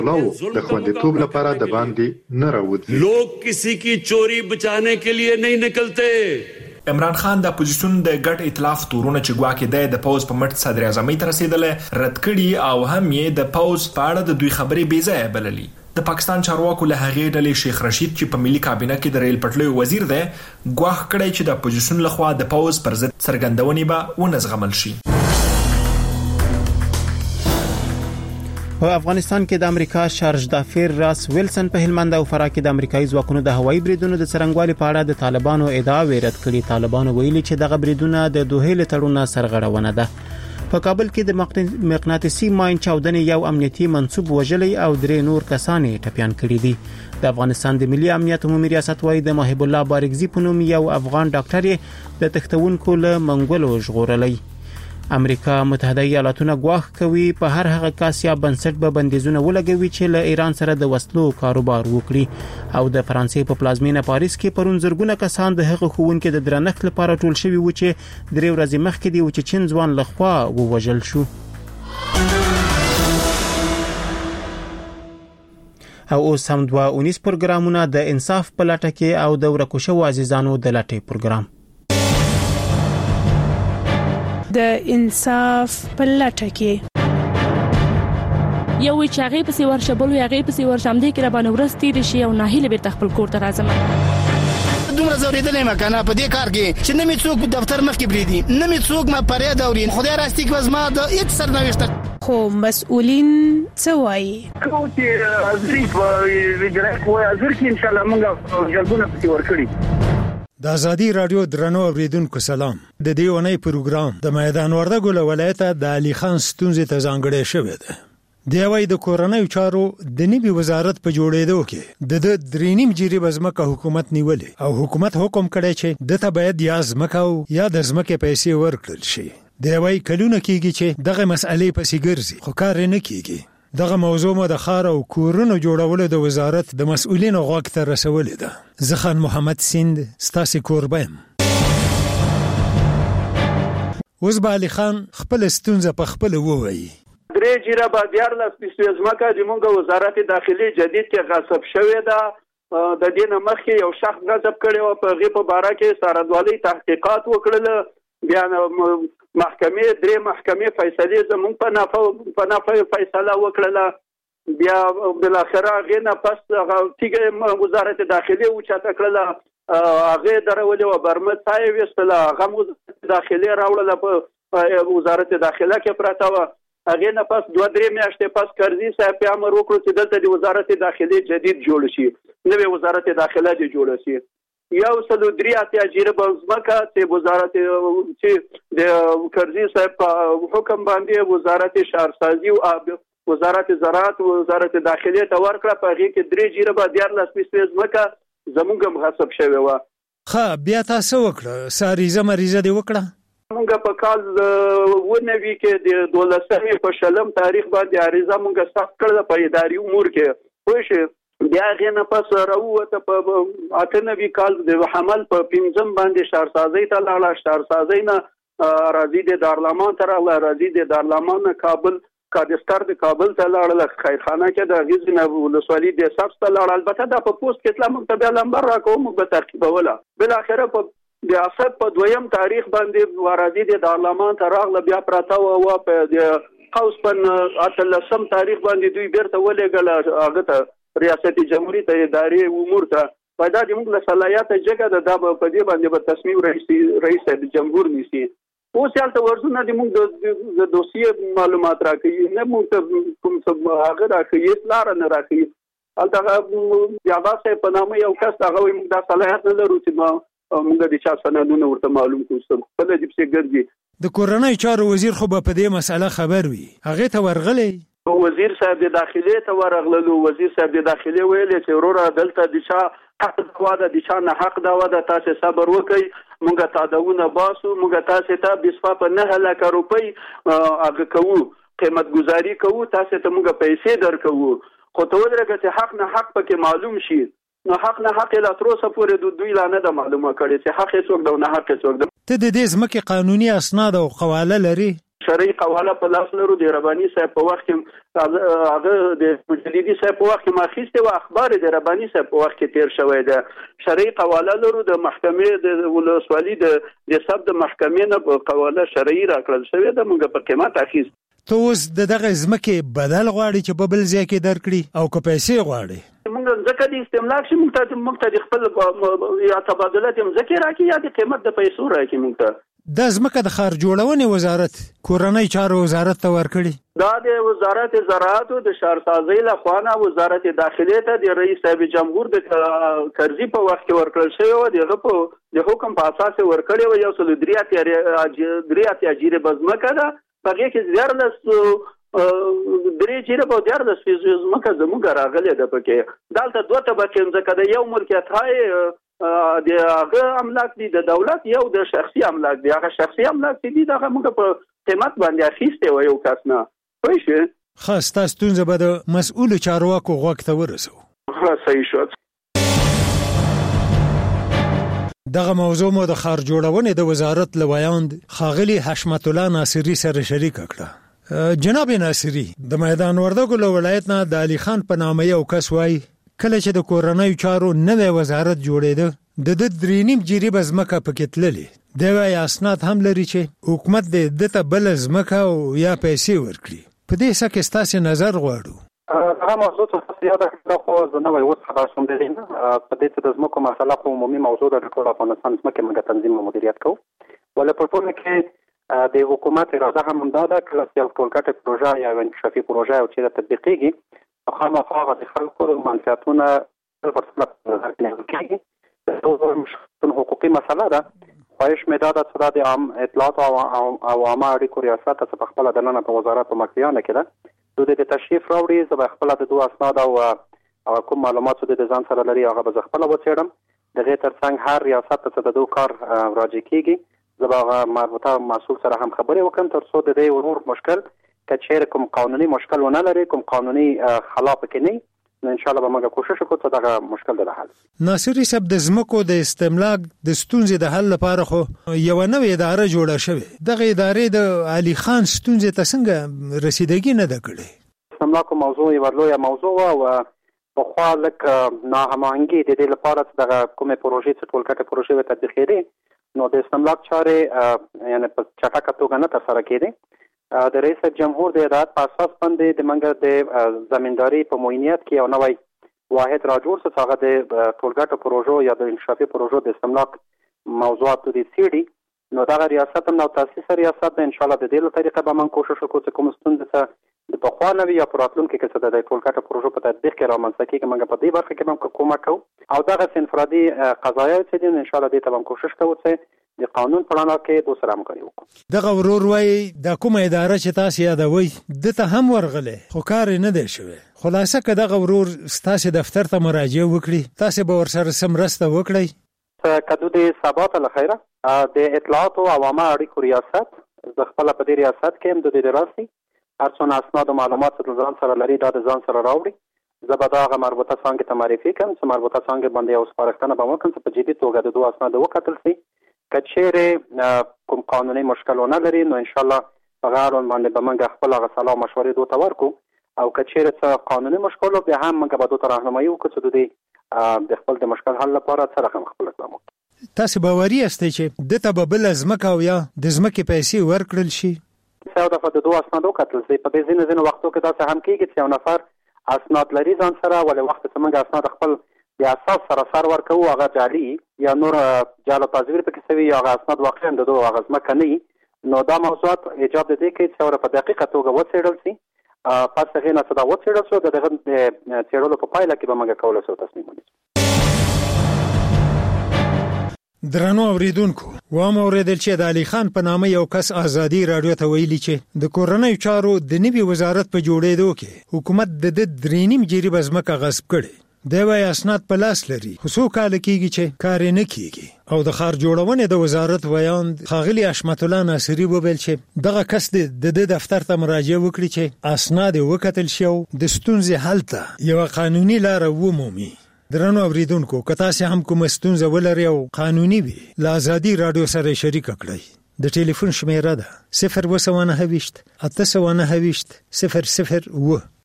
نو د خوندیتوب لپاره د باندې نه راوځي. لوگ کسی کی چوری بچانے کے لیے نہیں نکلتے. عمران خان د اپوزیشن د ګډ ائتلاف تورونه چې ګواکې د پوز په مټ صدر اعظمۍ ته رسیدله رد کړي او هم یې د پوز په اړه د دوی خبرې بې ځایه بللي. د پاکستان چارواکو له هغې ډلې شیخ رشید چې په ملي کابینه کې د ریل پټلیو وزیر دی ګواښ کړی چې د اپوزیشن لخوا د پوز پر ضد څرګندونې به ونه زغمل شي. په افغانستان کې د امریکا شارج دافیر راس ویلسن په هلمند او فراه کې د امریکایي ځواکونو د هوایي بریدونو د څرنګوالي په اړه د طالبانو ادعا رد کړې. طالبانو ویلي چې دغه بریدونه د دوحې له تړون سرغړونه ده. په کابل کې د مقناطیسي ماین چاودنې یو امنیتي منسوب وژلی او 3 نور کسان ټپيان کړي دي. د افغانستان د ملي امنیت عمومي ریاست وايي د محب الله بارکزي په نوم یو افغان ډاکټر د تختونکو له منګولو ژغورلی. امریکا متحده ایالاتونه ګواښ کوي په هر هغه کس یا بنسټ به بندیزونه ولګوي چې له ایران سره د وسلو کاروبار وکړي. او د فرانسې په پلازمینه پاریس کې پرون زرګونه کسان د هغه ښوونکو د درنښت لپاره ټول شوي و چې 3 ورځې مخکې دی چې چین ځوان لخوا ووژل شو. او اوس هم 2 پروګرامونه د انصاف په لټه کې او د ورکوشو عزیزانو د لټې پروګرام د انصاف په لټه کې یو چې هغه په ورشه بل هغه په ورشم دي کې را باندې ورستي شي او ناهیله به خپل کور ته راځم. دومره زوریدلې مکنه په دې کار کې چې نمی څوک دفتر مخ کې بریدي نمی څوک ما پرې دورین خدای راستی کې وزما د هیڅ سرنوشت خو مسؤلین څه وایي کوم چې ازري په ویجرای کوی ازر کې ان شاء الله موږ جلبونه پتی ورکړي. د ازادي رادیو درنو اوریدونکو سلام. د دې ونې پروګرام د میدان وردګو ولایت د علي خان ستونزې ته ځانګړی شوی دی. دی وايي د کورونای چارو د نوي وزارت په جوړېدو کې د 3.5 جریب ځمکه حکومت نیولې او حکومت حکم کړی چې دته باید یا ځمکه او یا د ځمکې پیسې ورکړل شي. دی وايي کلونه کېږي چې دغه مسئلې پسې ګرځي خو کار نه کېږي. دغه موضوع مو د خار او کورونو جوړولو د وزارت د مسؤلینو غوږ ته رسولې ده. زخان محمد سیند ستاسو کوربم. اوس به علي خان خپل ستونزه په خپل ووایي. 3 جریب دیارلس پیسې ځمکه د موږ وزارت داخلي جدید کې غصب شوې ده. د دې نه مخکې یو شخص غصب کړي او په غي په باره کې ساردوالي تحقیقات وکړل. بیا محکمې 3 محکمې فیصله زموږ په نفع فیصله وکړه. بیا بل اخره غنه پس هغه وزارت داخلي او چاته کړل هغه درولې و برمت پای وستله هغه داخلي راوړل په وزارت داخله کې پراته و. هغه نه پس 2-3 میاشتې پس کرزي صاحب په امر وکړ چې دلته د وزارت داخلي جدید جوړ شي. نوې وزارت داخله دې جوړ شي. یو سلو 3 جریب ځمکه چې وزارت چې د کرزي صاحب په حکم باندې وزارت شهرسازي او وزارت زراعت وزارت داخلي ته ورکړه. په هغه کې 3 جریب 14 پیسې ځمکه زموږ مغصب شوی و. ښه بیا تاسو وکړه ساریزه مریضه دی وکړه. موږ په کال ونوي کې د 12 په شلم تاریخ باندې عریضه موږ ثبت کړل په اداري امور کې. خوښ بیا غنه پس راوته په 98 کال د حمل په 5 باندې شهرسازي ته لاړه. شهرسازي نه راځي د دارالمان تر راځي د دارالمان کابل کادستر د کابل ته لاړل. خیرخانه کې د غزنه ولسوالۍ د سبس ته لاړل. البته د په پوسټ کې اسلام مکتب لمبر راکوم به ترتیبوله. بل اخره په د اسد په 2 تاریخ باندې راځي د دارالمان ته راغله. بیا پراته و په د قوس پن 18 تاریخ باندې دوی بیرته ولېګل هغه ته ریاست جمهوریت ته اداري امور ته پیدا د موږ له صلاحیت جګه د په دې باندې به تصمیم رئیس جمهور نیسي. اوس یالته ورزونه د موږ د دوسیه معلومات راکړي نه موږ کوم څه هغه راکړي لار نه راکړي. البته یاباسه په نامه یو کس هغه موږ د صلاحیت نه لرو چې موږ د چا سندونه ورته معلوم کوو. په دې چې ګرځي د کورونای چارو وزیر خو په دې مسله خبر وي هغه ته ورغلی. وزیر صاحب د داخلي ته ورغللو. وزیر صاحب د داخلي ویل چې وروره دلته د چا حق دوا ده د چا نه حق دوا ده تاسو صبر وکئ موږ تادونه باسو موږ تاسو ته بسفا په 9 لک روپۍ هغه کوو قیمت گزاري کوو تاسو ته موږ پیسې درکوو. خو ته ودرګه چې حق نه حق پکې معلوم شي. نو حق نه حق لا تر اوسه پورې دوی لا نه معلومه کړي چې حق څوک ده او نه حق څوک ده. ته د دې ځمکې قانوني اسناد او قواله لري؟ شرعي قواله په لاس لرو د رباني صاحب په وخت کې هغه د مجلدي صاحب په وخت کې ماخیسته او اخبار د رباني صاحب په وخت کې تیر شوی ده شرعي قواله لرو د محکمې د ولسوالۍ د سب د محکمې نه قواله شرعي راکړل شوی ده موږ په قیمت اخیست ته اوس دغه ځمکې بدل غواړي چې په بل ځای کې درکړي او که پیسې غواړي موږ ځکه د استملاک شي موږ ته خپل یا تبادله د ځمکې راکړي یا د قیمت د پیسو راکړي موږ ته د ځمکه د ښار جوړونې وزارت کورنۍ چارو وزارت ته ورکړي دا د وزارت زراعت او د شهرسازۍ لخوا نه وزارت داخلي ته د رئیس صاحب جمهور د قرضې په وخت کې ورکړل شوی و دغه په د حکم په اساس ورکړی و یو څل درې اجیره بزمکه ده هغه کې زیارلس درې چیرې په دیارلس زمکه زموږ راغلی ده پکې دلته دوه طبقې ځکه د یو ملکیت های د هغه املاک دي د دولت یو د شخصي املاک دي هغه شخصي املاک دي دغه موږ په قیمت باندې اخیسته و یو کس نه پوه شئ خاص تاسو ستونزه به د مسؤل چارواکو غوږ ته ورسو صحیح شو دغه موضوع مو د ښار جوړونې د وزارت لویاند خاغلی حشمت الله ناصری سره شریک کړه جناب ناصری د میدان وردګو ولایت نه د علي خان په نامه یو کس وای کله چې د کورنۍ چارو نوې وزارت جوړېده د درینیم جریب ځمکه پکې تللې د وای اسناد هم لري چې حکومت د ته بل ځمکه او یا پیسې ورکړي په دې څه کې تاسو نظر غواړو هغه موضوع څه یاد کړو خو زه نو اوس خبر شوم د دې په دې چې د ځمکو مسله په عمومي موضوع د ټول افغانستان ځمکې موږ تنظیم او مدیریت کوو ولې په ټول کې د حکومت اراده هم دا ده چې یو ټولګټه پروژه یا انکشافي پروژه او چې تطبیقیږي خامخا د خلکو منفعتونه په نظر کې نیول کېږي د حقوقي مسله ده خواهش مې دا ده چې د عام اطلاعات او عامه اړیکو ریاست څخه خپل دننه په وزارت په مکتیانه کې ده د تشریف راوړي زه به خپل د دوه اسناد او کوم معلومات د ځان سره لري هغه به خپل وڅېړم دغه ترڅنګ هر ریاست ته د دوه کار راځي کېږي زه به مربوطه مسؤل سره هم خبرې وکړم تر څو د دې ورور مشکل کچېر کوم قانوني مشکل ونه لري کوم قانوني خلاف کې نه نو ان شاء الله به موږ کوشش وکړو چې دا مشکل د حل ناصری صاحب د زمکو د استملاک د ستونزې د حل لپاره خو یو نوې اداره جوړه شوې دغه ادارې د علي خان ستونزې ته څنګه رسیدګي نه ده کړې استملاک موضوع یو لویه موضوع او په خوا لک ناهماهنګي د دې لپاره چې د کومه پروژې چې ټولګټه پروژې تطبیقېږي نو د استملاک چارې یعنی په چټکه توګه نه ترسره کېږي د رئیس جمهور د هدایت په اساس باندې د منګر د زمینداری په موینیت کې یو نوې واحد را جوړ څه هغه د ټولګټه پروژو یا د انکشافي پروژو د استملاک موضوعات د سیډي نو دا ریاست هم نو تاسیس ریاست د ان شاء الله د دې طریقه به من کوشش وکړو چې کوم ستونزې د پخوانه یا پراتلونکو کې څه د ټولګټه پروژو په تطبیق کې رامنځته کېږي موږ په دې برخه کې هم کومک کوو او دغه انفرادي قضایا چې دي ان شاء الله دې ته هم کوشش کوو چې د قانون په اړه کې دوه سره همکاري وکړو دغه ورور وای د کومه اداره چې تاسو یادوي د ته هم ورغله خو کار نه دی شوی خلاصه که دغه ورور تاسو دفتر ته مراجعه وکړي تاسو به ورسره سمرسته وکړي کدو د ثبات لخيره د اطلاعات او عوامه اړیکو ریاست د خپل په دې ریاست کې هم د دې راسي هر څونه اسناد او معلومات د ځان سره لري د ځان سره راوړي زبداغه مربوطه څنګه ته معرفي کوم چې مربوطه څنګه باندې اوس پرختنه به وکړم چې په جدي توګه د دوه اسناد وکتل شي کچېره کوم قانوني مشکلونه لري نو ان شاء الله په غاړه باندې به موږ خپل غسلا مشورې دوه تورکو او کچېره څه قانوني مشکل به هم موږ به دوه راهنمایي وکړو چې د خپل د مشکل حل لپاره سره هم خپل اقدام وکړو تاسو باوري یاستئ چې د ته به بل ځمکه او یا د ځمکې پیسې ورکړل شي څو دفعه د دوه اسناد وکتل شي په دې ځینې وختو کې دا هم کېږي چې یو نفر اسناد لري ځان سره ولې وخت چې موږ اسناد خپل د اساس سره سر ورکو هغه جعلي یا نور جعل تصویر پکې سوي یا هغه اسناد واقعا د دوه هغه ځمکه نه نو دا موضوعات ایجاب دي کې چې په دقیقه توګه وڅېړل شي پس هغه نه صدا وڅېړل شو دغه څېړلو په پایله کې به موږ کولای شو تصمیم ونیسو درنو اوریدونکو و ما اوریدل چې د علي خان په نامه یو کس ازادي رادیو ته ویلي چې د کورنۍ چارو د نوي وزارت په جوړېدو کې حکومت د درینیم جریب ځمکه غصب کړي د وای اسناد په لاس لري خو څو کال کېږي چې کار نه کیږي او د ښار جوړونې د وزارت ویاند خاغلی حشمت الله ناصری وویل چې دغه کس د دفتر ته مراجعه وکړي چې اسناد وکتل شي او د ستونزې حل ته یو قانوني لار ومومي درنو اوریدونکو که تاسو هم کوم ستونزه ولرئ او قانوني وي له ازادي رادیو سره شریک کړئ د ټلیفون شمیره ده 029 809 001